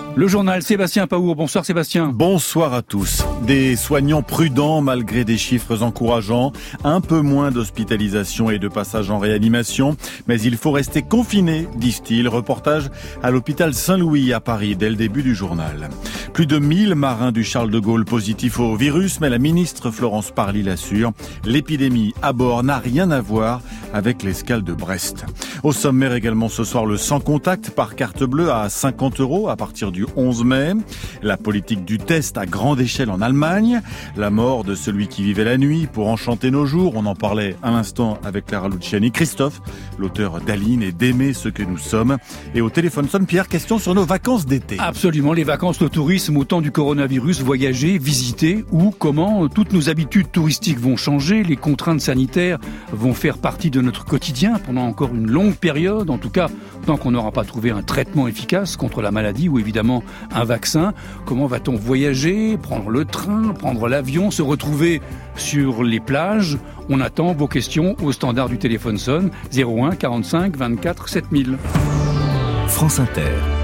Le journal Sébastien Paour. Bonsoir Sébastien. Bonsoir à tous. Des soignants prudents malgré des chiffres encourageants. Un peu moins d'hospitalisation et de passage en réanimation. Mais il faut rester confiné, disent-ils. Reportage à l'hôpital Saint-Louis à Paris dès le début du journal. Plus de 1000 marins du Charles de Gaulle positifs au virus. Mais la ministre Florence Parly l'assure. L'épidémie à bord n'a rien à voir avec l'escale de Brest. Au sommaire également ce soir, le sans contact par carte bleue à 50 € à partir du 11 mai. La politique du test à grande échelle en Allemagne. La mort de celui qui vivait la nuit pour enchanter nos jours. On en parlait à l'instant avec Clara Luciani. Christophe, l'auteur d'Aline et d'Aimer ce que nous sommes. Et au téléphone sonne Pierre, question sur nos vacances d'été. Absolument, les vacances, le tourisme au temps du coronavirus, voyager, visiter, ou comment toutes nos habitudes touristiques vont changer, les contraintes sanitaires vont faire partie de notre quotidien pendant encore une longue période, en tout cas tant qu'on n'aura pas trouvé un traitement efficace contre la maladie ou évidemment un vaccin. Comment va-t-on voyager, prendre le train, prendre l'avion, se retrouver sur les plages? On attend vos questions au standard du téléphone sonne 01 45 24 7000. France Inter.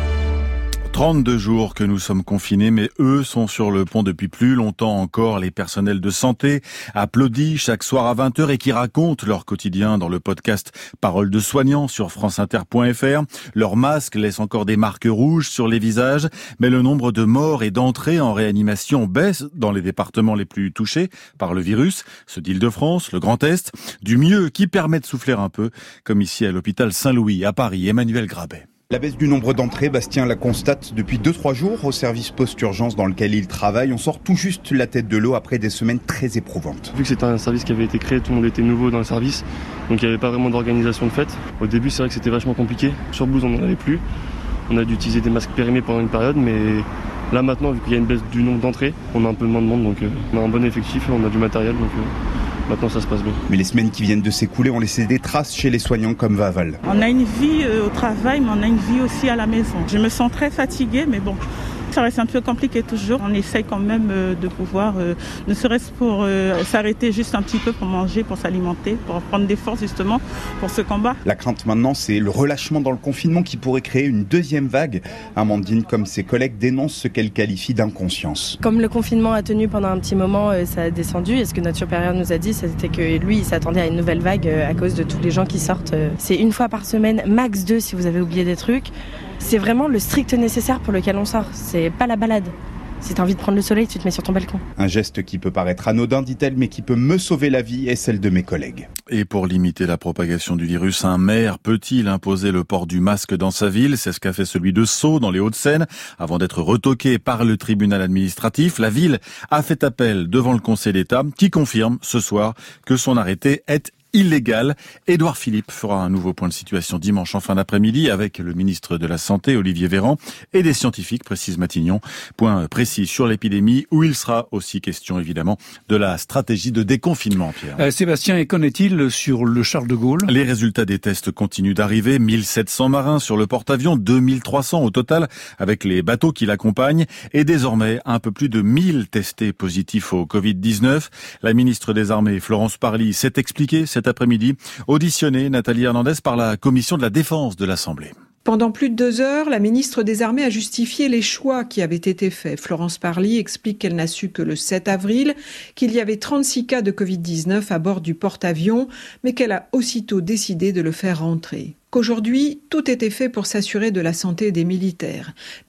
32 jours que nous sommes confinés, mais eux sont sur le pont depuis plus longtemps encore. Les personnels de santé applaudis chaque soir à 20h et qui racontent leur quotidien dans le podcast Paroles de soignants sur franceinter.fr. Leurs masques laissent encore des marques rouges sur les visages, mais le nombre de morts et d'entrées en réanimation baisse dans les départements les plus touchés par le virus, ceux d'Île-de-France, le Grand Est, du mieux qui permet de souffler un peu, comme ici à l'hôpital Saint-Louis à Paris. Emmanuel Grabet. La baisse du nombre d'entrées, Bastien la constate depuis 2-3 jours au service post-urgence dans lequel il travaille. On sort tout juste la tête de l'eau après des semaines très éprouvantes. Vu que c'était un service qui avait été créé, tout le monde était nouveau dans le service, donc il n'y avait pas vraiment d'organisation de fête. Au début, c'est vrai que c'était vachement compliqué. Sur blouse, on n'en avait plus. On a dû utiliser des masques périmés pendant une période, mais là maintenant, vu qu'il y a une baisse du nombre d'entrées, on a un peu moins de monde, donc on a un bon effectif, on a du matériel, donc maintenant ça se passe bien. Mais les semaines qui viennent de s'écouler ont laissé des traces chez les soignants comme Vaval. On a une vie au travail, mais on a une vie aussi à la maison. Je me sens très fatiguée, mais bon, ça reste un peu compliqué toujours. On essaye quand même de pouvoir, ne serait-ce pour s'arrêter juste un petit peu pour manger, pour s'alimenter, pour prendre des forces justement pour ce combat. La crainte maintenant, c'est le relâchement dans le confinement qui pourrait créer une deuxième vague. Amandine, comme ses collègues, dénonce ce qu'elle qualifie d'inconscience. Comme le confinement a tenu pendant un petit moment, ça a descendu. Et ce que notre supérieur nous a dit, c'était que lui, il s'attendait à une nouvelle vague à cause de tous les gens qui sortent. C'est une fois par semaine, max 2 si vous avez oublié des trucs. C'est vraiment le strict nécessaire pour lequel on sort. C'est pas la balade. Si t'as envie de prendre le soleil, tu te mets sur ton balcon. Un geste qui peut paraître anodin, dit-elle, mais qui peut me sauver la vie et celle de mes collègues. Et pour limiter la propagation du virus, un maire peut-il imposer le port du masque dans sa ville? C'est ce qu'a fait celui de Sceaux, dans les Hauts-de-Seine, avant d'être retoqué par le tribunal administratif. La ville a fait appel devant le Conseil d'État, qui confirme ce soir que son arrêté est illégal. Édouard Philippe fera un nouveau point de situation dimanche en fin d'après-midi avec le ministre de la Santé, Olivier Véran, et des scientifiques, précise Matignon. Point précis sur l'épidémie, où il sera aussi question, évidemment, de la stratégie de déconfinement, Pierre. Sébastien, et qu'en est-il sur le Charles de Gaulle? Les résultats des tests continuent d'arriver. 1700 marins sur le porte-avions, 2300 au total, avec les bateaux qui l'accompagnent. Et désormais, un peu plus de 1000 testés positifs au Covid-19. La ministre des Armées, Florence Parly, s'est expliquée cet après-midi, auditionnée, Nathalie Hernandez, par la commission de la défense de l'Assemblée. Pendant plus de 2 heures, la ministre des Armées a justifié les choix qui avaient été faits. Florence Parly explique qu'elle n'a su que le 7 avril qu'il y avait 36 cas de Covid-19 à bord du porte-avions, mais qu'elle a aussitôt décidé de le faire rentrer. Qu'aujourd'hui, tout était fait pour s'assurer de la santé des militaires.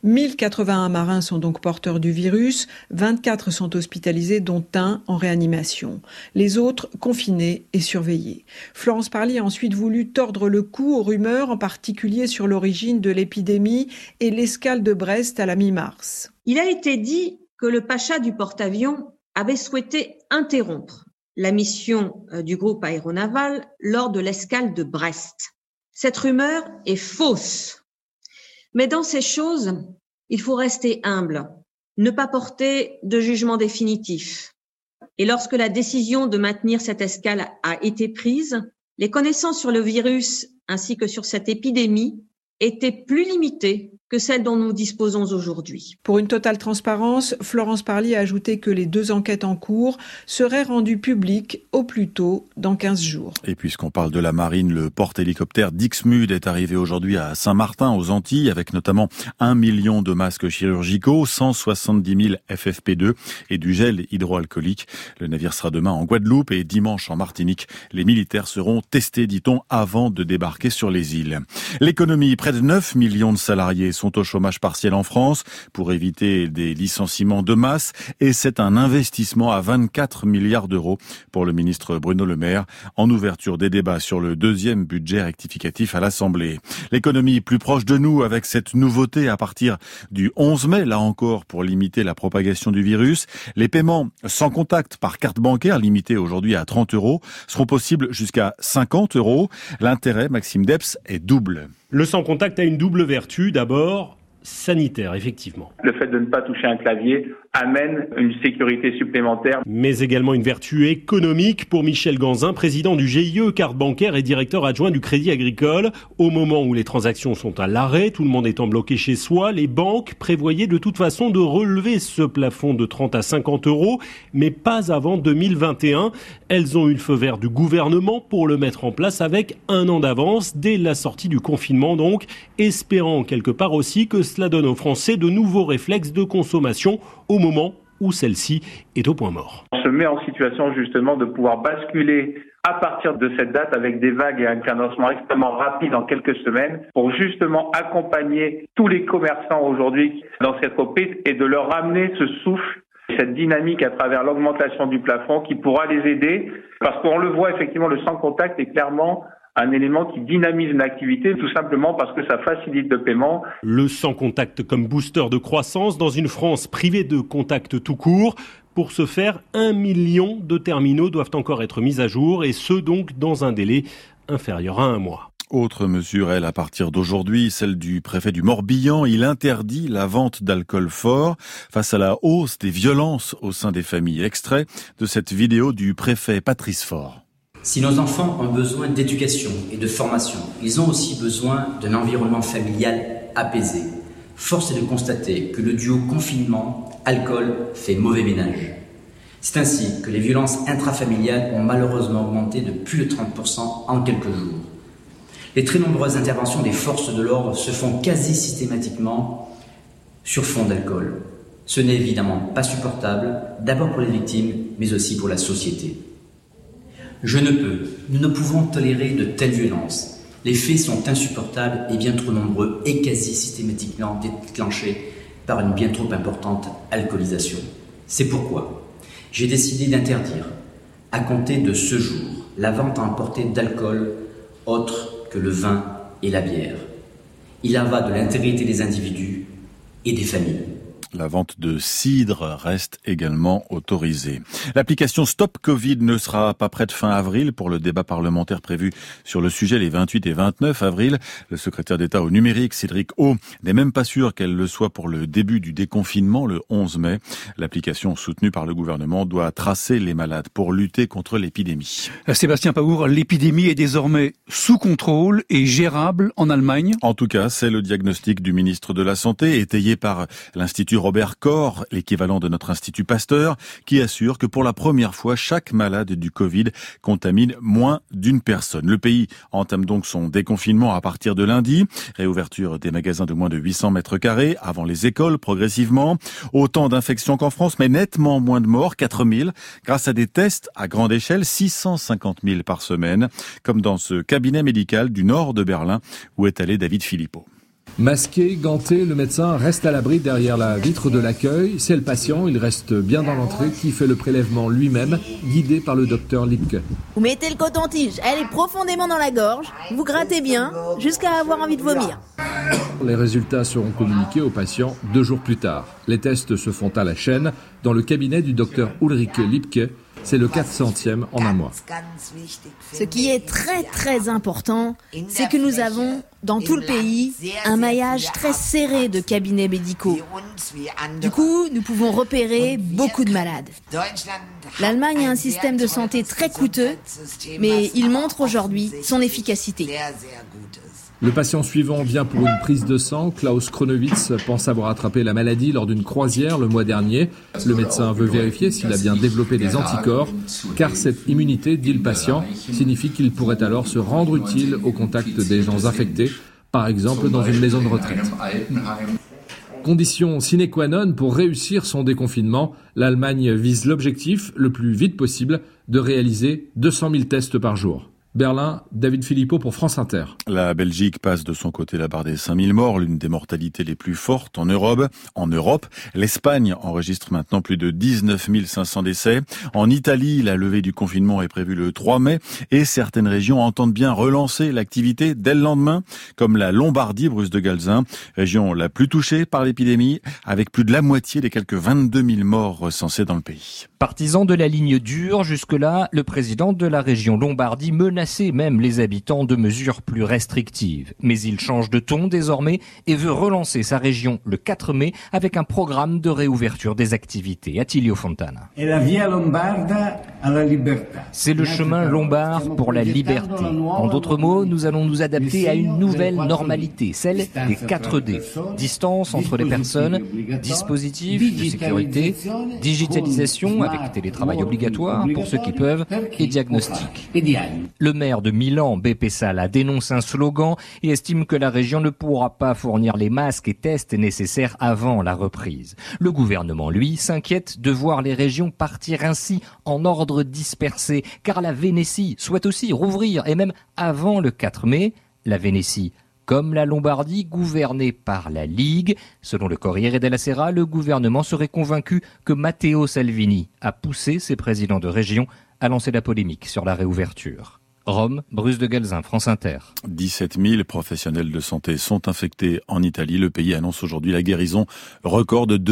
1081 marins sont donc porteurs du virus, 24 sont hospitalisés, dont un en réanimation. Les autres confinés et surveillés. Florence Parly a ensuite voulu tordre le cou aux rumeurs, en particulier sur l'origine de l'épidémie et l'escale de Brest à la mi-mars. Il a été dit que le pacha du porte-avions avait souhaité interrompre la mission du groupe aéronaval lors de l'escale de Brest. Cette rumeur est fausse. Mais dans ces choses, il faut rester humble, ne pas porter de jugement définitif. Et lorsque la décision de maintenir cette escale a été prise, les connaissances sur le virus ainsi que sur cette épidémie étaient plus limitées que celle dont nous disposons aujourd'hui. Pour une totale transparence, Florence Parly a ajouté que les 2 enquêtes en cours seraient rendues publiques au plus tôt dans 15 jours. Et puisqu'on parle de la marine, le porte-hélicoptère Dixmude est arrivé aujourd'hui à Saint-Martin, aux Antilles, avec notamment 1 million de masques chirurgicaux, 170 000 FFP2 et du gel hydroalcoolique. Le navire sera demain en Guadeloupe et dimanche en Martinique. Les militaires seront testés, dit-on, avant de débarquer sur les îles. L'économie, près de 9 millions de salariés sont au chômage partiel en France pour éviter des licenciements de masse et c'est un investissement à 24 milliards d'euros pour le ministre Bruno Le Maire en ouverture des débats sur le 2e budget rectificatif à l'Assemblée. L'économie plus proche de nous avec cette nouveauté à partir du 11 mai, là encore pour limiter la propagation du virus. Les paiements sans contact par carte bancaire, limités aujourd'hui à 30 €, seront possibles jusqu'à 50 €. L'intérêt, Maxime Depps, est double. Le sans contact a une double vertu. D'abord, sanitaire, effectivement. Le fait de ne pas toucher un clavier amène une sécurité supplémentaire. Mais également une vertu économique pour Michel Ganzin, président du GIE Carte Bancaire et directeur adjoint du Crédit Agricole. Au moment où les transactions sont à l'arrêt, tout le monde étant bloqué chez soi, les banques prévoyaient de toute façon de relever ce plafond de 30 à 50 €, mais pas avant 2021. Elles ont eu le feu vert du gouvernement pour le mettre en place avec 1 an d'avance, dès la sortie du confinement donc, espérant quelque part aussi que cela donne aux Français de nouveaux réflexes de consommation au moment où celle-ci est au point mort. On se met en situation justement de pouvoir basculer à partir de cette date avec des vagues et un cadencement extrêmement rapide en quelques semaines pour justement accompagner tous les commerçants aujourd'hui dans cette reprise et de leur ramener ce souffle, cette dynamique à travers l'augmentation du plafond qui pourra les aider parce qu'on le voit effectivement, le sans contact est clairement un élément qui dynamise une activité tout simplement parce que ça facilite le paiement. Le sans contact comme booster de croissance dans une France privée de contact tout court. Pour ce faire, 1 million de terminaux doivent encore être mis à jour et ce donc dans un délai inférieur à 1 mois. Autre mesure, elle, à partir d'aujourd'hui, celle du préfet du Morbihan. Il interdit la vente d'alcool fort face à la hausse des violences au sein des familles. Extrait de cette vidéo du préfet Patrice Faure. Si nos enfants ont besoin d'éducation et de formation, ils ont aussi besoin d'un environnement familial apaisé. Force est de constater que le duo confinement-alcool fait mauvais ménage. C'est ainsi que les violences intrafamiliales ont malheureusement augmenté de plus de 30% en quelques jours. Les très nombreuses interventions des forces de l'ordre se font quasi systématiquement sur fond d'alcool. Ce n'est évidemment pas supportable, d'abord pour les victimes, mais aussi pour la société. Nous ne pouvons tolérer de telles violences. Les faits sont insupportables et bien trop nombreux et quasi systématiquement déclenchés par une bien trop importante alcoolisation. C'est pourquoi j'ai décidé d'interdire, à compter de ce jour, la vente à emporter d'alcool autre que le vin et la bière. Il en va de l'intégrité des individus et des familles. La vente de cidre reste également autorisée. L'application Stop Covid ne sera pas prête fin avril pour le débat parlementaire prévu sur le sujet les 28 et 29 avril. Le secrétaire d'État au numérique, Cédric O, n'est même pas sûr qu'elle le soit pour le début du déconfinement le 11 mai. L'application soutenue par le gouvernement doit tracer les malades pour lutter contre l'épidémie. Sébastien Paour, l'épidémie est désormais sous contrôle et gérable en Allemagne. En tout cas, c'est le diagnostic du ministre de la Santé, étayé par l'Institut Robert Koch, l'équivalent de notre Institut Pasteur, qui assure que pour la première fois, chaque malade du Covid contamine moins d'une personne. Le pays entame donc son déconfinement à partir de lundi. Réouverture des magasins de moins de 800 mètres carrés, avant les écoles progressivement. Autant d'infections qu'en France, mais nettement moins de morts, 4000, grâce à des tests à grande échelle, 650 000 par semaine, comme dans ce cabinet médical du nord de Berlin où est allé David Philippot. Masqué, ganté, le médecin reste à l'abri derrière la vitre de l'accueil. C'est le patient, il reste bien dans l'entrée, qui fait le prélèvement lui-même, guidé par le docteur Lipke. Vous mettez le coton-tige, elle est profondément dans la gorge, vous grattez bien, jusqu'à avoir envie de vomir. Les résultats seront communiqués aux patients 2 jours plus tard. Les tests se font à la chaîne, dans le cabinet du docteur Ulrike Lipke. C'est le 400e en un mois. Ce qui est très très important, c'est que nous avons dans tout le pays, un maillage très serré de cabinets médicaux. Du coup, nous pouvons repérer beaucoup de malades. L'Allemagne a un système de santé très coûteux, mais il montre aujourd'hui son efficacité. Le patient suivant vient pour une prise de sang. Klaus Kronowitz pense avoir attrapé la maladie lors d'une croisière le mois dernier. Le médecin veut vérifier s'il a bien développé des anticorps, car cette immunité, dit le patient, signifie qu'il pourrait alors se rendre utile au contact des gens infectés, par exemple dans une maison de retraite. Condition sine qua non pour réussir son déconfinement, l'Allemagne vise l'objectif, le plus vite possible, de réaliser 200 000 tests par jour. Berlin, David Philippot pour France Inter. La Belgique passe de son côté la barre des 5000 morts, l'une des mortalités les plus fortes en Europe. L'Espagne enregistre maintenant plus de 19 500 décès. En Italie, la levée du confinement est prévue le 3 mai et certaines régions entendent bien relancer l'activité dès le lendemain, comme la Lombardie, Bruce de Galzin, région la plus touchée par l'épidémie, avec plus de la moitié des quelques 22 000 morts recensés dans le pays. Partisan de la ligne dure, jusque-là, le président de la région Lombardie menaçait même les habitants de mesures plus restrictives. Mais il change de ton désormais et veut relancer sa région le 4 mai avec un programme de réouverture des activités. Attilio Fontana. C'est le chemin lombard pour la liberté. En d'autres mots, nous allons nous adapter à une nouvelle normalité, celle des 4D. Distance entre les personnes, dispositifs de sécurité, digitalisation avec télétravail obligatoire pour ceux qui peuvent et diagnostic. Le maire de Milan, Beppe Sala, dénonce un slogan et estime que la région ne pourra pas fournir les masques et tests nécessaires avant la reprise. Le gouvernement, lui, s'inquiète de voir les régions partir ainsi en ordre dispersé, car la Vénétie souhaite aussi rouvrir, et même avant le 4 mai. La Vénétie, comme la Lombardie, gouvernée par la Ligue. Selon le Corriere della Sera, le gouvernement serait convaincu que Matteo Salvini a poussé ses présidents de région à lancer la polémique sur la réouverture. Rome, Bruce de Galzin, France Inter. 17 000 professionnels de santé sont infectés en Italie. Le pays annonce aujourd'hui la guérison record de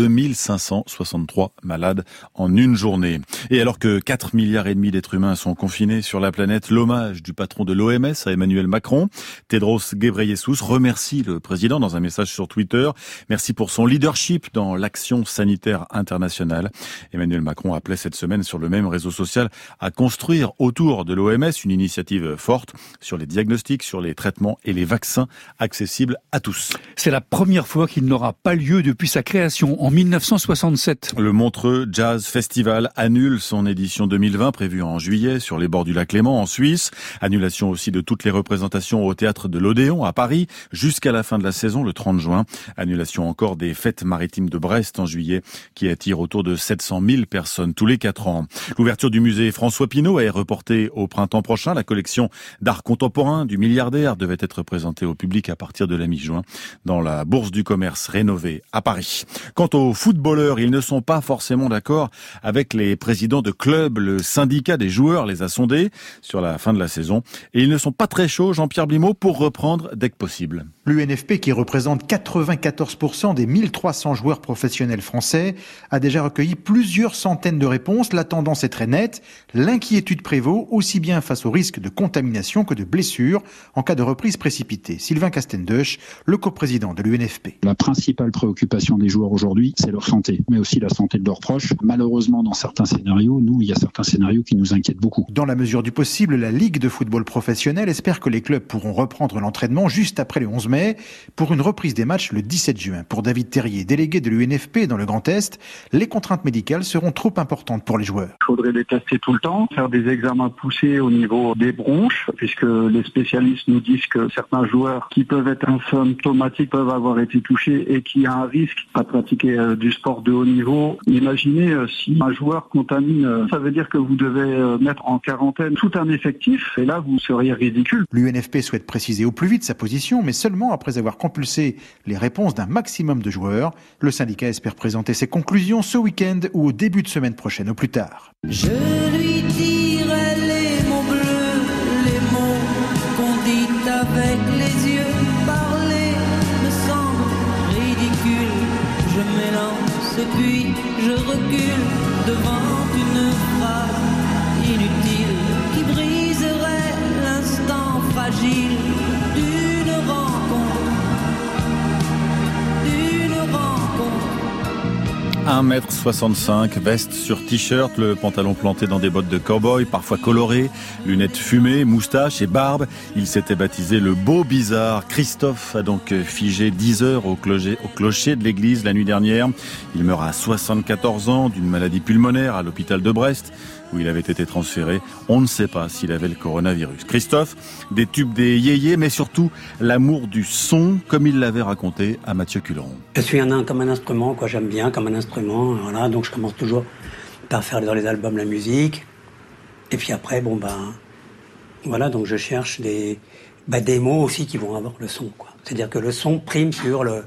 2563 malades en une journée. Et alors que 4,5 milliards d'êtres humains sont confinés sur la planète, l'hommage du patron de l'OMS à Emmanuel Macron, Tedros Ghebreyesus, remercie le président dans un message sur Twitter. Merci pour son leadership dans l'action sanitaire internationale. Emmanuel Macron appelait cette semaine sur le même réseau social à construire autour de l'OMS une initiative forte sur les diagnostics, sur les traitements et les vaccins accessibles à tous. C'est la première fois qu'il n'aura pas lieu depuis sa création en 1967. Le Montreux Jazz Festival annule son édition 2020 prévue en juillet sur les bords du lac Léman en Suisse. Annulation aussi de toutes les représentations au théâtre de l'Odéon à Paris jusqu'à la fin de la saison le 30 juin. Annulation encore des fêtes maritimes de Brest en juillet qui attirent autour de 700 000 personnes tous les 4 ans. L'ouverture du musée François Pinault est reportée au printemps prochain. La collection d'art contemporain du milliardaire devait être présentée au public à partir de la mi-juin dans la Bourse du commerce rénovée à Paris. Quant aux footballeurs, ils ne sont pas forcément d'accord avec les présidents de clubs. Le syndicat des joueurs les a sondés sur la fin de la saison et ils ne sont pas très chauds, Jean-Pierre Blimaud, pour reprendre dès que possible. L'UNFP, qui représente 94% des 1300 joueurs professionnels français, a déjà recueilli plusieurs centaines de réponses. La tendance est très nette. L'inquiétude prévaut aussi bien face au risque de contamination que de blessures en cas de reprise précipitée. Sylvain Castendesch, le coprésident de l'UNFP. La principale préoccupation des joueurs aujourd'hui, c'est leur santé, mais aussi la santé de leurs proches. Malheureusement, dans certains scénarios, il y a certains scénarios qui nous inquiètent beaucoup. Dans la mesure du possible, la Ligue de football professionnel espère que les clubs pourront reprendre l'entraînement juste après le 11 mai pour une reprise des matchs le 17 juin. Pour David Terrier, délégué de l'UNFP dans le Grand Est, les contraintes médicales seront trop importantes pour les joueurs. Il faudrait les tester tout le temps, faire des examens poussés au niveau des bronches, puisque les spécialistes nous disent que certains joueurs qui peuvent être asymptomatiques peuvent avoir été touchés et qu'il y a un risque à pratiquer du sport de haut niveau. Imaginez si un joueur contamine, ça veut dire que vous devez mettre en quarantaine tout un effectif et là vous seriez ridicule. L'UNFP souhaite préciser au plus vite sa position, mais seulement après avoir compulsé les réponses d'un maximum de joueurs. Le syndicat espère présenter ses conclusions ce week-end ou au début de semaine prochaine au plus tard. Je lui dirai les mots bleus, les mots qu'on dit avec les yeux. Parler me semble ridicule. Je m'élance puis je recule devant une phrase inutile qui briserait l'instant fragile d'une rente 1m65, veste sur t-shirt, le pantalon planté dans des bottes de cow-boy, parfois colorées, lunettes fumées, moustache et barbe. Il s'était baptisé le Beau Bizarre. Christophe a donc figé 10 heures au clocher de l'église la nuit dernière. Il meurt à 74 ans d'une maladie pulmonaire à l'hôpital de Brest, où il avait été transféré. On ne sait pas s'il avait le coronavirus. Christophe, des tubes des yéyés, mais surtout l'amour du son, comme il l'avait raconté à Mathieu Culeron. Je suis comme un instrument, quoi. J'aime bien comme un instrument. Voilà, donc je commence toujours par faire dans les albums la musique. Et puis après, voilà, donc je cherche des mots aussi qui vont avoir le son, quoi. C'est-à-dire que le son prime sur le...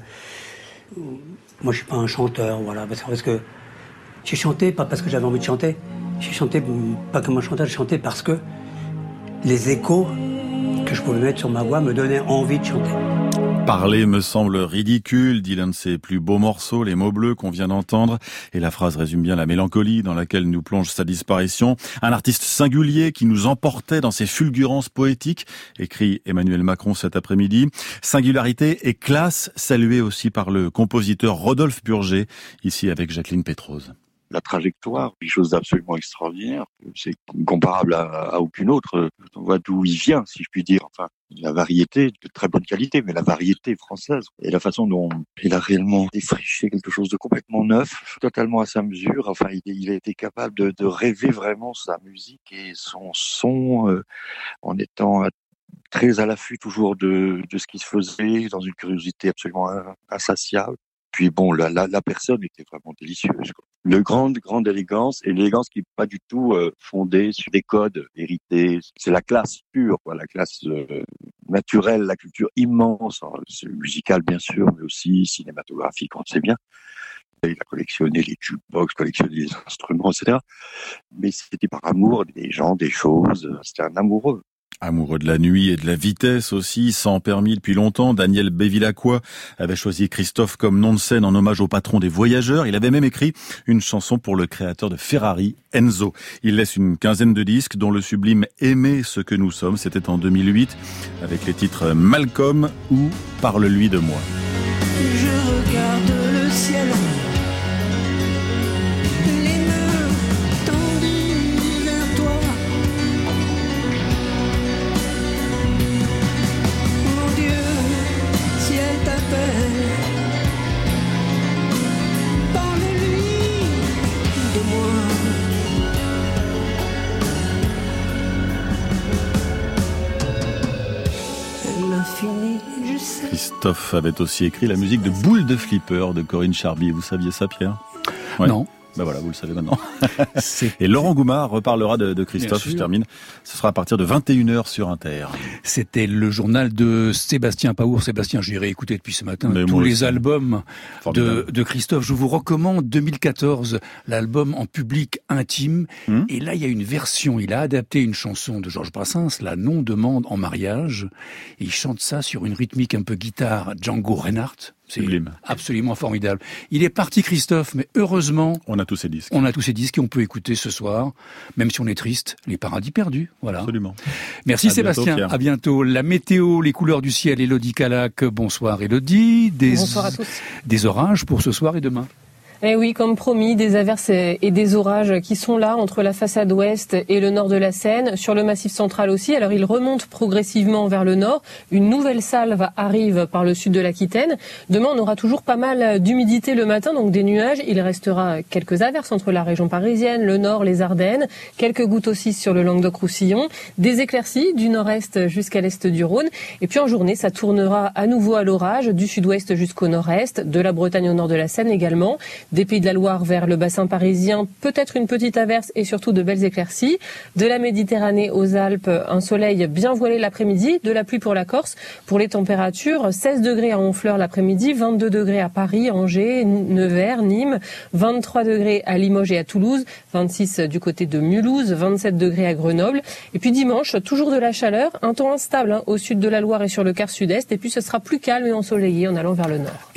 Moi, je suis pas un chanteur, voilà, parce que j'ai chanté, pas parce que j'avais envie de chanter. J'ai chanté pas comme un chanteur, j'ai chanté parce que les échos que je pouvais mettre sur ma voix me donnaient envie de chanter. Parler me semble ridicule, dit l'un de ses plus beaux morceaux, Les mots bleus qu'on vient d'entendre. Et la phrase résume bien la mélancolie dans laquelle nous plonge sa disparition. Un artiste singulier qui nous emportait dans ses fulgurances poétiques, écrit Emmanuel Macron cet après-midi. Singularité et classe saluée aussi par le compositeur Rodolphe Burger, ici avec Jacqueline Pétrose. La trajectoire, quelque chose d'absolument extraordinaire. C'est comparable à aucune autre. On voit d'où il vient, si je puis dire. Enfin, la variété de très bonne qualité, mais la variété française. Et la façon dont il a réellement défriché quelque chose de complètement neuf, totalement à sa mesure. Enfin, il a été capable de rêver vraiment sa musique et son son en étant très à l'affût toujours de ce qui se faisait, dans une curiosité absolument insatiable. Puis la personne était vraiment délicieuse, quoi. Le grande élégance, et l'élégance qui n'est pas du tout fondée sur des codes hérités. C'est la classe pure, quoi, la classe naturelle, la culture immense, c'est musical bien sûr, mais aussi cinématographique, on le sait bien. Il a collectionné les jukebox, collectionné les instruments, etc. Mais c'était par amour des gens, des choses. C'était un amoureux. Amoureux de la nuit et de la vitesse aussi, sans permis depuis longtemps, Daniel Bévilacqua avait choisi Christophe comme nom de scène en hommage au patron des voyageurs. Il avait même écrit une chanson pour le créateur de Ferrari, Enzo. Il laisse une quinzaine de disques, dont le sublime Aimer ce que nous sommes. C'était en 2008, avec les titres Malcolm ou Parle-lui de moi. Je regarde le ciel. Christophe avait aussi écrit la musique de Boule de Flipper de Corinne Charby. Vous saviez ça, Pierre ? Ouais. Non. Ben voilà, vous le savez maintenant. Et Laurent Goumard reparlera de Christophe, je termine. Ce sera à partir de 21h sur Inter. C'était le journal de Sébastien Paour. Sébastien, j'ai réécouté depuis ce matin tous les albums de Christophe. Je vous recommande 2014, l'album en public intime. Et là, il y a une version. Il a adapté une chanson de Georges Brassens, La non-demande en mariage. Et il chante ça sur une rythmique un peu guitare Django Reinhardt. C'est absolument formidable. Il est parti, Christophe, mais heureusement... On a tous ces disques. On a tous ces disques et on peut écouter ce soir, même si on est triste, Les Paradis Perdus. Voilà. Absolument. Merci Sébastien. Bientôt, à bientôt. La météo, les couleurs du ciel, Élodie Calac. Bonsoir Élodie. Bonsoir à tous. Des orages pour ce soir et demain. Eh oui, comme promis, des averses et des orages qui sont là entre la façade ouest et le nord de la Seine, sur le massif central aussi. Alors ils remontent progressivement vers le nord. Une nouvelle salve arrive par le sud de l'Aquitaine. Demain, on aura toujours pas mal d'humidité le matin, donc des nuages. Il restera quelques averses entre la région parisienne, le nord, les Ardennes. Quelques gouttes aussi sur le Languedoc-Roussillon. Des éclaircies du nord-est jusqu'à l'est du Rhône. Et puis en journée, ça tournera à nouveau à l'orage, du sud-ouest jusqu'au nord-est, de la Bretagne au nord de la Seine également. Des Pays de la Loire vers le bassin parisien, peut-être une petite averse et surtout de belles éclaircies. De la Méditerranée aux Alpes, un soleil bien voilé l'après-midi, de la pluie pour la Corse. Pour les températures, 16 degrés à Honfleur l'après-midi, 22 degrés à Paris, Angers, Nevers, Nîmes, 23 degrés à Limoges et à Toulouse, 26 du côté de Mulhouse, 27 degrés à Grenoble. Et puis dimanche, toujours de la chaleur, un temps instable au sud de la Loire et sur le quart sud-est. Et puis ce sera plus calme et ensoleillé en allant vers le nord.